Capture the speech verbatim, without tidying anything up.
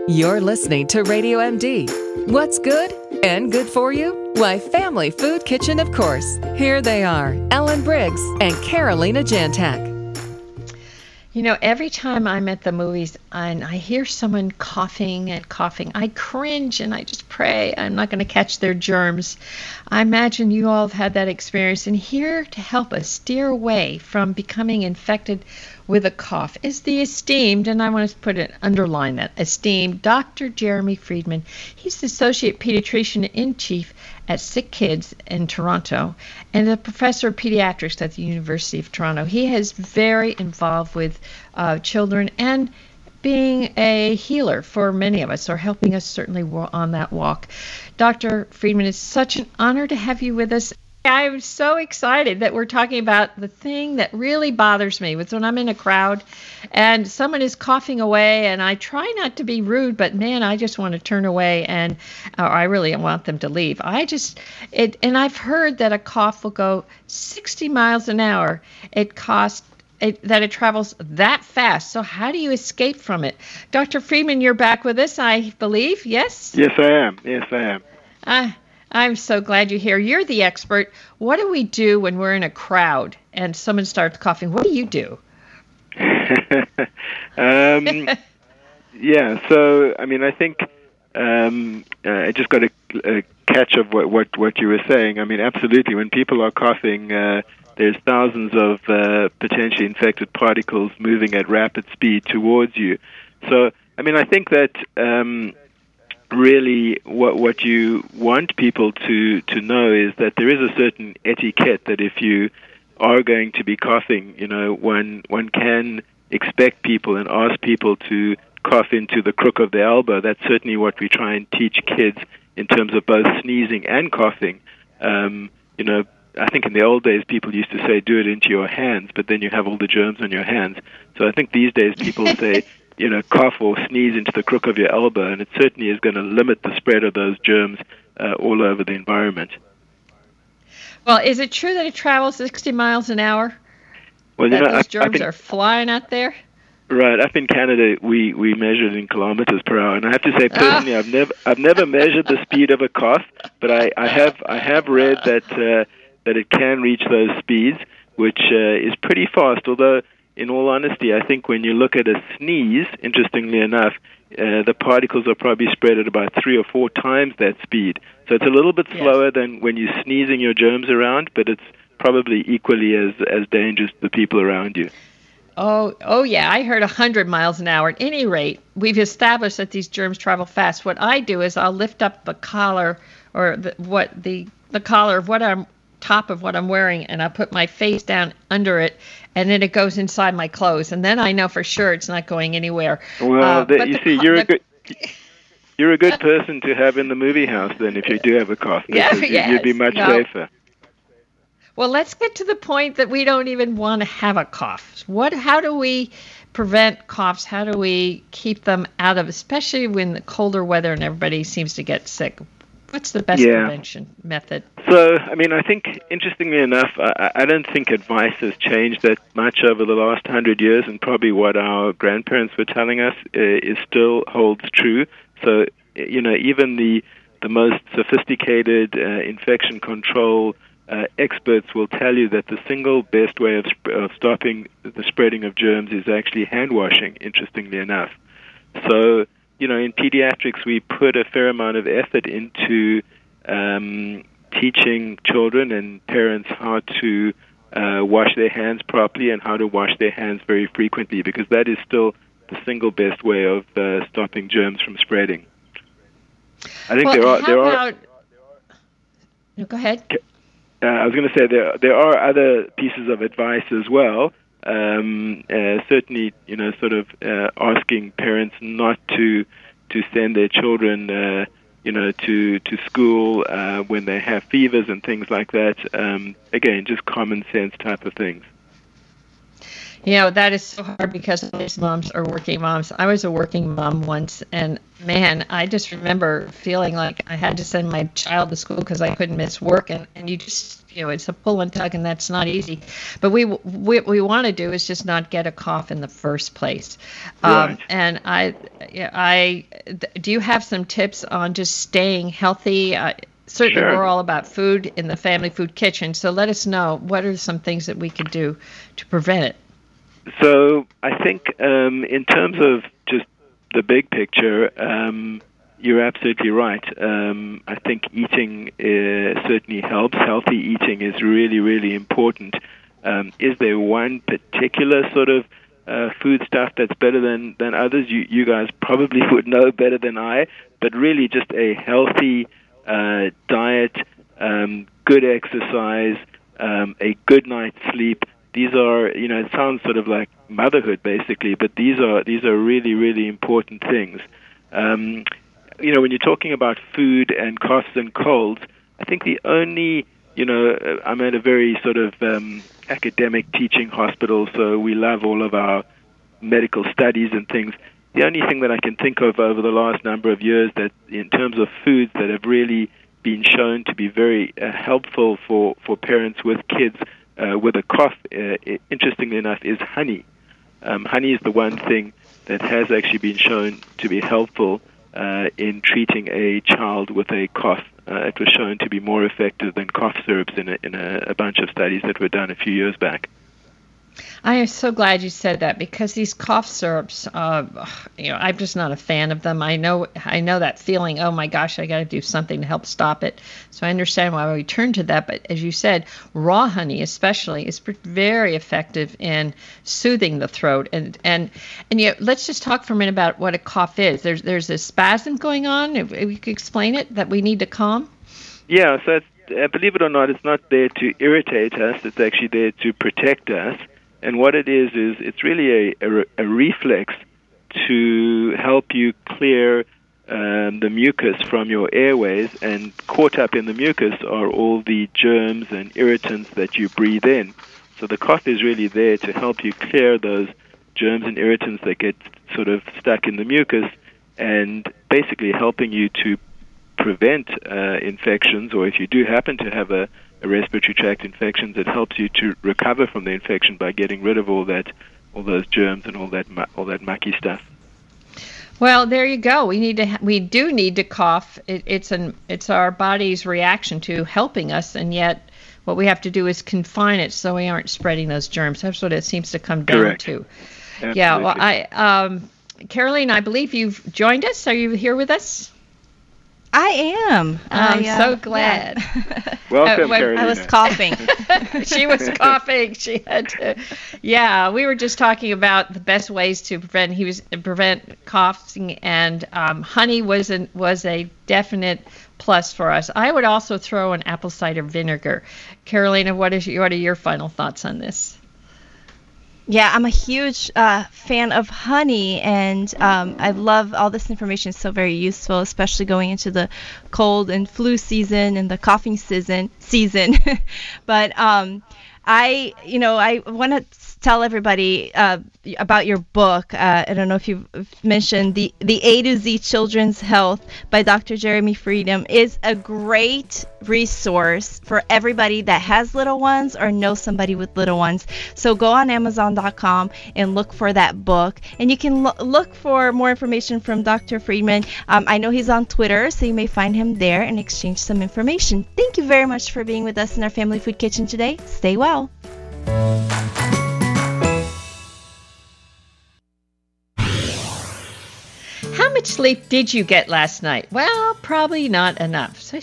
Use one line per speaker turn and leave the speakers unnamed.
You're listening to Radio M D. What's good and good for you? Why, Family Food Kitchen, of course. Here they are, Ellen Briggs and Carolina Jantak.
You know, every time I'm at the movies and I hear someone coughing and coughing, I cringe and I just pray I'm not going to catch their germs. I imagine you all have had that experience. And here to help us steer away from becoming infected with a cough is the esteemed, and I want to put it, underline that, esteemed Doctor Jeremy Friedman. He's the Associate Pediatrician in Chief at Sick Kids in Toronto and a professor of pediatrics at the University of Toronto. He is very involved with uh, children and being a healer for many of us, or helping us certainly on that walk. Doctor Friedman, it's such an honor to have you with us. I'm so excited that we're talking about the thing that really bothers me was when I'm in a crowd and someone is coughing away, and I try not to be rude, but man, I just want to turn away, and or I really want them to leave. I just, it, and I've heard that a cough will go sixty miles an hour. It costs It, that it travels that fast. So how do you escape from it? Doctor Friedman, you're back with us, I believe, yes?
Yes, I am. Yes, I am.
Uh, I'm so glad you're here. You're the expert. What do we do when we're in a crowd and someone starts coughing? What do you do?
um, yeah, so, I mean, I think um, uh, I just got a, a catch of what, what, what you were saying. I mean, absolutely, when people are coughing, uh, there's thousands of uh, potentially infected particles moving at rapid speed towards you. So, I mean, I think that um, really what what you want people to, to know is that there is a certain etiquette that if you are going to be coughing, you know, one one can expect people and ask people to cough into the crook of the elbow. That's certainly what we try and teach kids in terms of both sneezing and coughing. Um, you know, I think in the old days people used to say, do it into your hands, but then you have all the germs on your hands. So I think these days people say, you know, cough or sneeze into the crook of your elbow, and it certainly is going to limit the spread of those germs uh, all over the environment.
Well, is it true that it travels sixty miles an hour?
Well,
that
you know,
those
I,
germs
I think,
are flying out there?
Right. Up in Canada, we, we measured in kilometers per hour, and I have to say personally, ah. I've never I've never measured the speed of a cough, but I, I have I have read that uh, that it can reach those speeds, which uh, is pretty fast. Although, in all honesty, I think when you look at a sneeze, interestingly enough, uh, the particles are probably spread at about three or four times that speed. So it's a little bit slower yes. than when you're sneezing your germs around, but it's probably equally as as dangerous to the people around you.
Oh, oh yeah, I heard one hundred miles an hour. At any rate, we've established that these germs travel fast. What I do is I'll lift up the collar or the, what the the collar of what I'm top of what I'm wearing, and I put my face down under it, and then it goes inside my clothes, and then I know for sure it's not going anywhere.
Well,
uh,
the, you
the,
see, you're
the,
a good you're a good person to have in the movie house then if you do have a cough.
Yeah,
you,
yes,
you'd be much
no.
safer.
Well, let's get to the point that we don't even want to have a cough. What? How do we prevent coughs? How do we keep them out of, especially when the colder weather and everybody seems to get sick? What's the best
yeah.
prevention method?
So, I mean, I think, interestingly enough, I, I don't think advice has changed that much over the last hundred years, and probably what our grandparents were telling us uh, is still holds true. So, you know, even the the most sophisticated uh, infection control uh, experts will tell you that the single best way of, sp- of stopping the spreading of germs is actually hand washing, interestingly enough. So, you know, in pediatrics, we put a fair amount of effort into um, teaching children and parents how to uh, wash their hands properly and how to wash their hands very frequently, because that is still the single best way of uh, stopping germs from spreading. I think
well,
there are
how
there
about,
are.
No, go ahead.
Uh, I was going to say there there are other pieces of advice as well. Um, uh, certainly, you know, sort of uh, asking parents not to to send their children, uh, you know, to to school uh, when they have fevers and things like that. Um, again, just common sense type of things.
You know, that is so hard because all these moms are working moms. I was a working mom once, and man, I just remember feeling like I had to send my child to school because I couldn't miss work, and, and you just, you know, it's a pull and tug, and that's not easy. But we what we want to do is just not get a cough in the first place.
Right.
Um, and I, I, do you have some tips on just staying healthy? Uh, certainly,
Sure.
we're all about food in the Family Food Kitchen, so let us know what are some things that we could do to prevent it.
So I think um, in terms of just the big picture, um, you're absolutely right. Um, I think eating uh, certainly helps. Healthy eating is really, really important. Um, is there one particular sort of uh, food stuff that's better than, than others? You, you guys probably would know better than I, but really just a healthy uh, diet, um, good exercise, um, a good night's sleep. These are, you know, it sounds sort of like motherhood, basically, but these are these are really, really important things. Um, you know, when you're talking about food and coughs and colds, I think the only, you know, I'm at a very sort of um, academic teaching hospital, so we love all of our medical studies and things. The only thing that I can think of over the last number of years that, in terms of foods that have really been shown to be very uh, helpful for, for parents with kids Uh, with a cough, uh, interestingly enough, is honey. Um, honey is the one thing that has actually been shown to be helpful uh, in treating a child with a cough. Uh, it was shown to be more effective than cough syrups in, a, in a, a bunch of studies that were done a few years back.
I am so glad you said that because these cough syrups, uh, you know, I'm just not a fan of them. I know, I know that feeling. Oh my gosh, I got to do something to help stop it. So I understand why we turn to that. But as you said, raw honey, especially, is very effective in soothing the throat. And and and you know, let's just talk for a minute about what a cough is. There's there's a spasm going on. If, if you could explain it, that we need to calm.
Yeah. So it's, uh, believe it or not, it's not there to irritate us. It's actually there to protect us. And what it is, is it's really a, a, a reflex to help you clear um, the mucus from your airways, and caught up in the mucus are all the germs and irritants that you breathe in. So the cough is really there to help you clear those germs and irritants that get sort of stuck in the mucus, and basically helping you to prevent uh, infections, or if you do happen to have a a respiratory tract infections, it helps you to recover from the infection by getting rid of all that, all those germs and all that, all that mucky stuff.
Well, there you go. We need to, we do need to cough. It, it's an, it's our body's reaction to helping us, and yet what we have to do is confine it so we aren't spreading those germs. That's what it seems to come down
Correct.
to.
Absolutely.
Yeah. Well, I, um, Caroline, I believe you've joined us. Are you here with us?
I am.
I'm
I, uh,
so glad.
Yeah.
Welcome,
Uh, when-
Carolina.
I was coughing.
She was coughing. She had to. Yeah, we were just talking about the best ways to prevent. He was prevent coughing, and um, honey was an, was a definite plus for us. I would also throw in apple cider vinegar. Carolina, what is what are your final thoughts on this?
Yeah, I'm a huge uh, fan of honey, and um, I love all this information. It's so very useful, especially going into the cold and flu season and the coughing season. Season, but um, I, you know, I want to tell everybody uh, about your book. Uh, I don't know if you've mentioned the the A to Z Children's Health by Doctor Jeremy Freedom is a great resource for everybody that has little ones or knows somebody with little ones. So go on Amazon dot com and look for that book, and you can lo- look for more information from Doctor Freedom. Um, I know he's on Twitter, so you may find him there and exchange some information. Thank you very much for being with us in our Family Food Kitchen today. Stay well.
How much sleep did you get last night? Well, probably not enough. So